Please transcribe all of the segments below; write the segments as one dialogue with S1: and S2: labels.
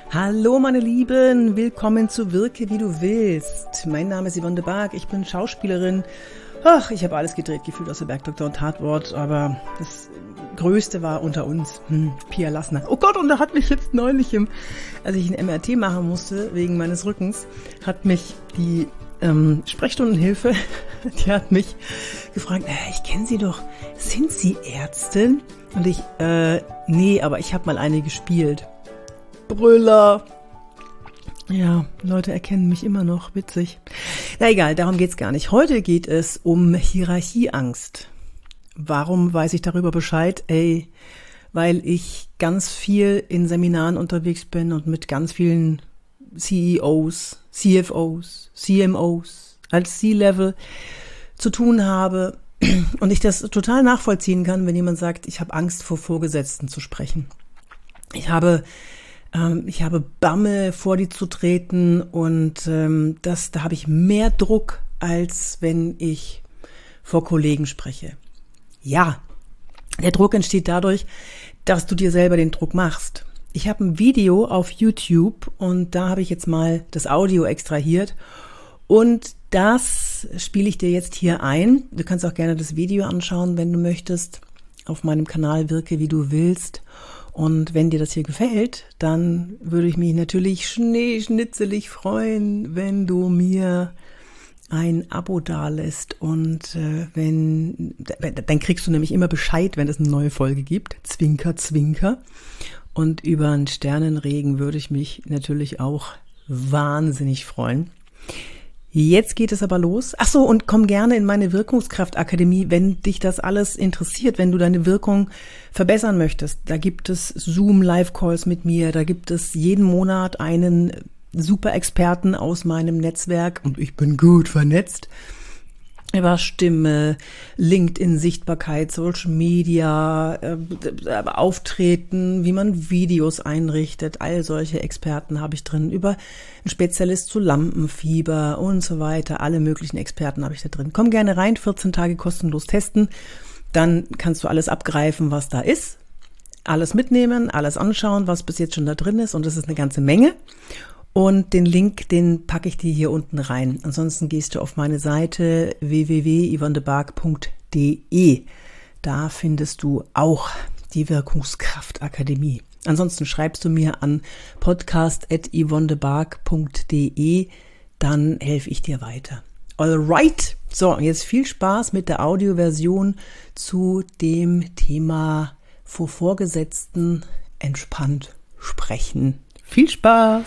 S1: Hallo meine Lieben, willkommen zu Wirke wie du willst. Mein Name ist Yvonne de Barg, ich bin Schauspielerin. Ach, ich habe alles gedreht, gefühlt aus der Bergdoktor und Tatwort, aber das Größte war unter uns, Pia Lassner. Oh Gott, und da hat mich jetzt neulich, als ich ein MRT machen musste, wegen meines Rückens, hat mich die Sprechstundenhilfe, die hat mich gefragt, ich kenne Sie doch, sind Sie Ärztin? Und ich, nee, aber ich habe mal eine gespielt. Brüller. Ja, Leute erkennen mich immer noch, witzig. Na egal, darum geht's gar nicht. Heute geht es um Hierarchieangst. Warum weiß ich darüber Bescheid? Weil ich ganz viel in Seminaren unterwegs bin und mit ganz vielen CEOs, CFOs, CMOs als C-Level zu tun habe und ich das total nachvollziehen kann, wenn jemand sagt, ich habe Angst vor Vorgesetzten zu sprechen. Ich habe Bammel, vor die zu treten und da habe ich mehr Druck, als wenn ich vor Kollegen spreche. Ja, der Druck entsteht dadurch, dass du dir selber den Druck machst. Ich habe ein Video auf YouTube und da habe ich jetzt mal das Audio extrahiert und das spiele ich dir jetzt hier ein. Du kannst auch gerne das Video anschauen, wenn du möchtest, auf meinem Kanal Wirke wie du willst. Und wenn dir das hier gefällt, dann würde ich mich natürlich schneeschnitzelig freuen, wenn du mir ein Abo dalässt. Und dann kriegst du nämlich immer Bescheid, wenn es eine neue Folge gibt. Zwinker, zwinker. Und über einen Sternenregen würde ich mich natürlich auch wahnsinnig freuen. Jetzt geht es aber los. Ach so, und komm gerne in meine Wirkungskraftakademie, wenn dich das alles interessiert, wenn du deine Wirkung verbessern möchtest. Da gibt es Zoom-Live-Calls mit mir, da gibt es jeden Monat einen Super-Experten aus meinem Netzwerk und ich bin gut vernetzt. Über Stimme, LinkedIn-Sichtbarkeit, Social Media, Auftreten, wie man Videos einrichtet, all solche Experten habe ich drin. Über einen Spezialist zu Lampenfieber und so weiter, alle möglichen Experten habe ich da drin. Komm gerne rein, 14 Tage kostenlos testen, dann kannst du alles abgreifen, was da ist, alles mitnehmen, alles anschauen, was bis jetzt schon da drin ist und das ist eine ganze Menge. Und den Link, den packe ich dir hier unten rein. Ansonsten gehst du auf meine Seite www.yvonnedebarg.de. Da findest du auch die Wirkungskraftakademie. Ansonsten schreibst du mir an podcast@yvonnedebarg.de, dann helfe ich dir weiter. Alright, so jetzt viel Spaß mit der Audioversion zu dem Thema vor Vorgesetzten entspannt sprechen. Viel Spaß!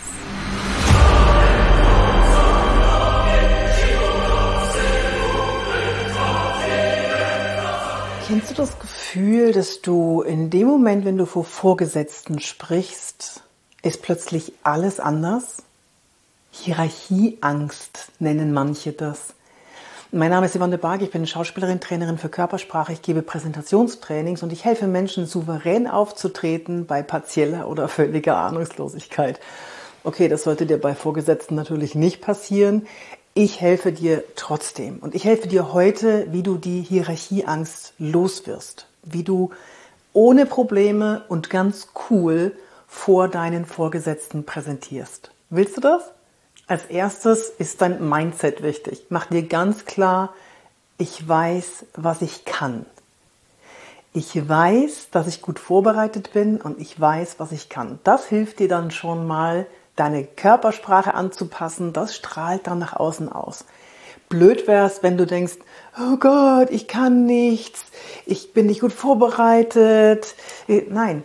S1: Kennst du das Gefühl, dass du in dem Moment, wenn du vor Vorgesetzten sprichst, ist plötzlich alles anders? Hierarchieangst nennen manche das. Mein Name ist Yvonne de Barg, ich bin Schauspielerin, Trainerin für Körpersprache, ich gebe Präsentationstrainings und ich helfe Menschen, souverän aufzutreten bei partieller oder völliger Ahnungslosigkeit. Okay, das sollte dir bei Vorgesetzten natürlich nicht passieren. Ich helfe dir trotzdem und ich helfe dir heute, wie du die Hierarchieangst loswirst, wie du ohne Probleme und ganz cool vor deinen Vorgesetzten präsentierst. Willst du das? Als erstes ist dein Mindset wichtig. Mach dir ganz klar, ich weiß, was ich kann. Ich weiß, dass ich gut vorbereitet bin und ich weiß, was ich kann. Das hilft dir dann schon mal, deine Körpersprache anzupassen, das strahlt dann nach außen aus. Blöd wär's, wenn du denkst, oh Gott, ich kann nichts, ich bin nicht gut vorbereitet. Nein,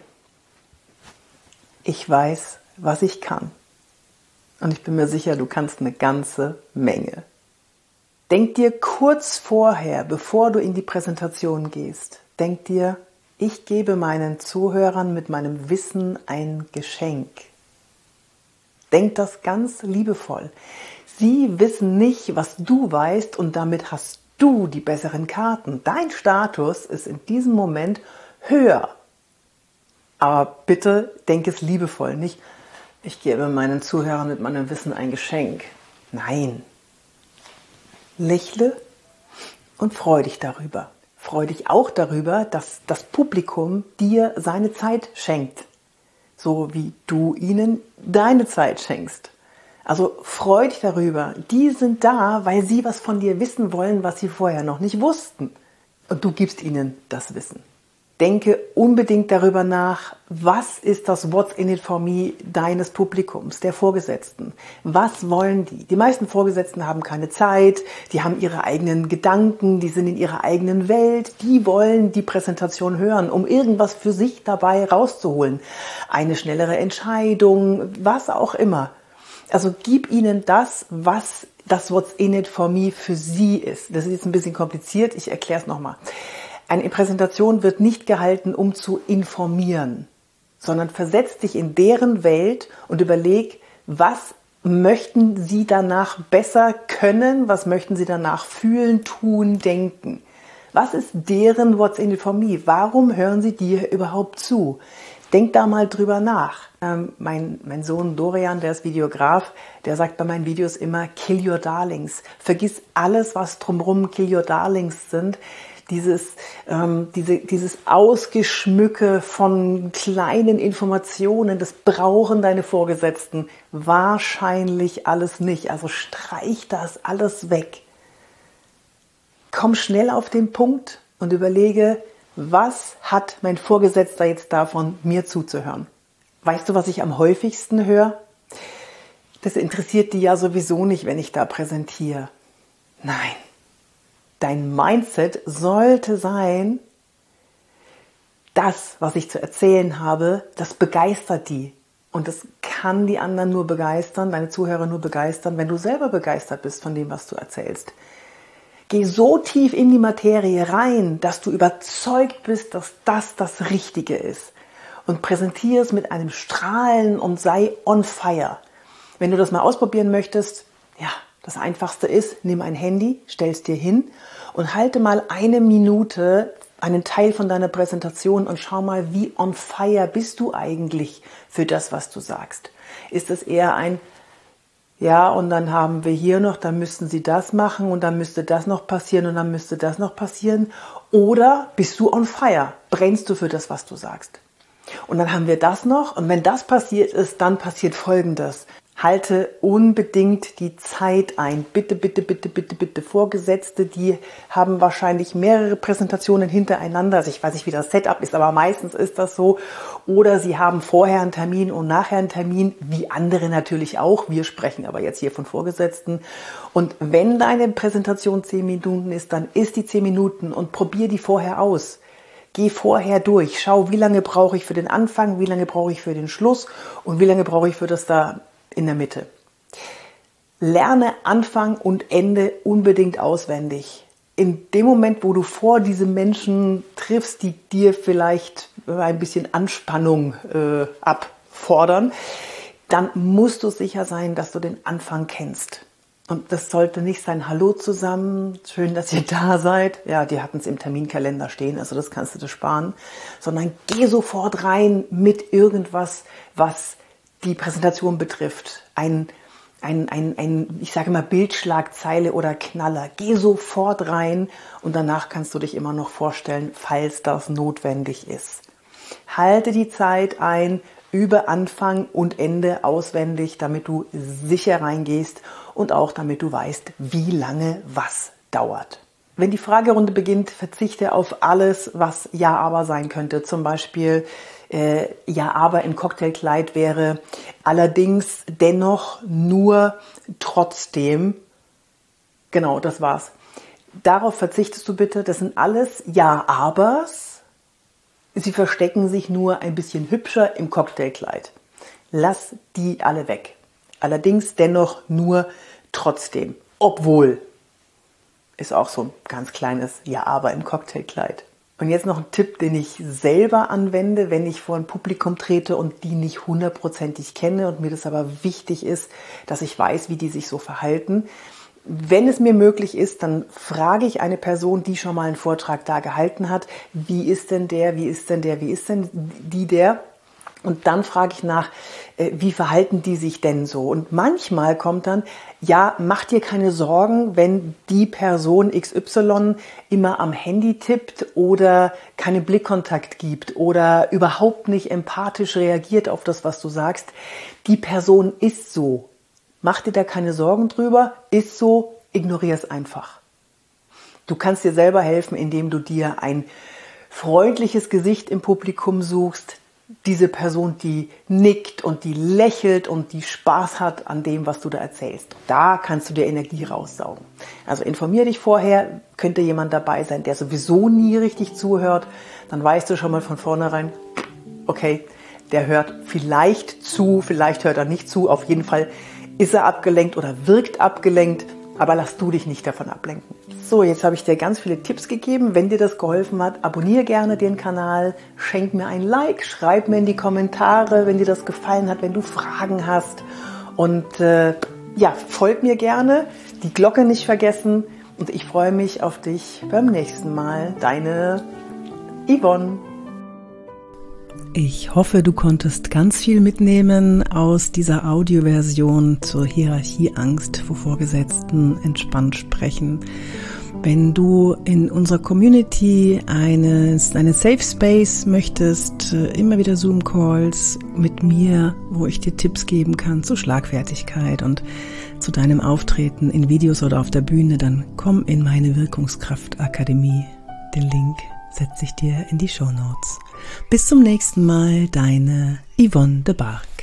S1: ich weiß, was ich kann. Und ich bin mir sicher, du kannst eine ganze Menge. Denk dir kurz vorher, bevor du in die Präsentation gehst, denk dir, ich gebe meinen Zuhörern mit meinem Wissen ein Geschenk. Denk das ganz liebevoll. Sie wissen nicht, was du weißt und damit hast du die besseren Karten. Dein Status ist in diesem Moment höher. Aber bitte denk es liebevoll, nicht ich gebe meinen Zuhörern mit meinem Wissen ein Geschenk. Nein. Lächle und freu dich darüber. Freu dich auch darüber, dass das Publikum dir seine Zeit schenkt. So wie du ihnen deine Zeit schenkst. Also freu dich darüber. Die sind da, weil sie was von dir wissen wollen, was sie vorher noch nicht wussten. Und du gibst ihnen das Wissen. Denke unbedingt darüber nach, was ist das What's in it for me deines Publikums, der Vorgesetzten? Was wollen die? Die meisten Vorgesetzten haben keine Zeit, die haben ihre eigenen Gedanken, die sind in ihrer eigenen Welt, die wollen die Präsentation hören, um irgendwas für sich dabei rauszuholen. Eine schnellere Entscheidung, was auch immer. Also gib ihnen das, was das What's in it for me für sie ist. Das ist jetzt ein bisschen kompliziert, ich erkläre es nochmal. Eine Präsentation wird nicht gehalten, um zu informieren, sondern versetz dich in deren Welt und überleg, was möchten sie danach besser können, was möchten sie danach fühlen, tun, denken. Was ist deren What's in it for me? Warum hören sie dir überhaupt zu? Denk da mal drüber nach. Mein Sohn Dorian, der ist Videograf, der sagt bei meinen Videos immer, kill your darlings. Vergiss alles, was drumherum kill your darlings sind. Dieses Ausgeschmücke von kleinen Informationen, das brauchen deine Vorgesetzten wahrscheinlich alles nicht. Also streich das alles weg. Komm schnell auf den Punkt und überlege, was hat mein Vorgesetzter jetzt davon, mir zuzuhören? Weißt du, was ich am häufigsten höre? Das interessiert die ja sowieso nicht, wenn ich da präsentiere. Nein. Dein Mindset sollte sein, das, was ich zu erzählen habe, das begeistert die. Und das kann die anderen nur begeistern, deine Zuhörer nur begeistern, wenn du selber begeistert bist von dem, was du erzählst. Geh so tief in die Materie rein, dass du überzeugt bist, dass das Richtige ist. Und präsentiere es mit einem Strahlen und sei on fire. Wenn du das mal ausprobieren möchtest, ja, das Einfachste ist, nimm ein Handy, stell es dir hin und halte mal 1 Minute einen Teil von deiner Präsentation und schau mal, wie on fire bist du eigentlich für das, was du sagst. Ist es eher ein, ja, und dann haben wir hier noch, dann müssten sie das machen und dann müsste das noch passieren und dann müsste das noch passieren. Oder bist du on fire? Brennst du für das, was du sagst? Und dann haben wir das noch und wenn das passiert ist, dann passiert Folgendes. Halte unbedingt die Zeit ein. Bitte, bitte, bitte, bitte, bitte. Vorgesetzte, die haben wahrscheinlich mehrere Präsentationen hintereinander. Also ich weiß nicht, wie das Setup ist, aber meistens ist das so. Oder sie haben vorher einen Termin und nachher einen Termin, wie andere natürlich auch. Wir sprechen aber jetzt hier von Vorgesetzten. Und wenn deine Präsentation 10 Minuten ist, dann ist die 10 Minuten und probier die vorher aus. Geh vorher durch. Schau, wie lange brauche ich für den Anfang, wie lange brauche ich für den Schluss und wie lange brauche ich für das da in der Mitte. Lerne Anfang und Ende unbedingt auswendig. In dem Moment, wo du vor diese Menschen triffst, die dir vielleicht ein bisschen Anspannung abfordern, dann musst du sicher sein, dass du den Anfang kennst. Und das sollte nicht sein, hallo zusammen, schön, dass ihr da seid. Ja, die hatten es im Terminkalender stehen, also das kannst du dir sparen. Sondern geh sofort rein mit irgendwas, was die Präsentation betrifft. Ich sage mal, Bildschlagzeile oder Knaller. Geh sofort rein und danach kannst du dich immer noch vorstellen, falls das notwendig ist. Halte die Zeit ein, übe Anfang und Ende auswendig, damit du sicher reingehst und auch damit du weißt, wie lange was dauert. Wenn die Fragerunde beginnt, verzichte auf alles, was Ja, aber sein könnte. Zum Beispiel, ja, aber im Cocktailkleid wäre allerdings, dennoch, nur, trotzdem. Genau, das war's. Darauf verzichtest du bitte. Das sind alles Ja-Abers. Sie verstecken sich nur ein bisschen hübscher im Cocktailkleid. Lass die alle weg. Allerdings, dennoch, nur, trotzdem. Obwohl. Ist auch so ein ganz kleines Ja-Aber im Cocktailkleid. Und jetzt noch ein Tipp, den ich selber anwende, wenn ich vor ein Publikum trete und die nicht hundertprozentig kenne und mir das aber wichtig ist, dass ich weiß, wie die sich so verhalten. Wenn es mir möglich ist, dann frage ich eine Person, die schon mal einen Vortrag da gehalten hat, wie ist denn der, wie ist denn der, wie ist denn die der? Und dann frage ich nach, wie verhalten die sich denn so? Und manchmal kommt dann, ja, mach dir keine Sorgen, wenn die Person XY immer am Handy tippt oder keinen Blickkontakt gibt oder überhaupt nicht empathisch reagiert auf das, was du sagst. Die Person ist so. Mach dir da keine Sorgen drüber, ist so, ignoriere es einfach. Du kannst dir selber helfen, indem du dir ein freundliches Gesicht im Publikum suchst, diese Person, die nickt und die lächelt und die Spaß hat an dem, was du da erzählst. Da kannst du dir Energie raussaugen. Also informier dich vorher, könnte jemand dabei sein, der sowieso nie richtig zuhört. Dann weißt du schon mal von vornherein, okay, der hört vielleicht zu, vielleicht hört er nicht zu. Auf jeden Fall ist er abgelenkt oder wirkt abgelenkt, aber lass du dich nicht davon ablenken. So, jetzt habe ich dir ganz viele Tipps gegeben. Wenn dir das geholfen hat, abonniere gerne den Kanal, schenk mir ein Like, schreib mir in die Kommentare, wenn dir das gefallen hat, wenn du Fragen hast. Und folg mir gerne, die Glocke nicht vergessen. Und ich freue mich auf dich beim nächsten Mal. Deine Yvonne. Ich hoffe, du konntest ganz viel mitnehmen aus dieser Audioversion zur Hierarchieangst vor Vorgesetzten, entspannt sprechen. Wenn du in unserer Community eine Safe Space möchtest, immer wieder Zoom-Calls mit mir, wo ich dir Tipps geben kann zur Schlagfertigkeit und zu deinem Auftreten in Videos oder auf der Bühne, dann komm in meine Wirkungskraft-Akademie. Den Link setze ich dir in die Shownotes. Bis zum nächsten Mal, deine Yvonne de Barg.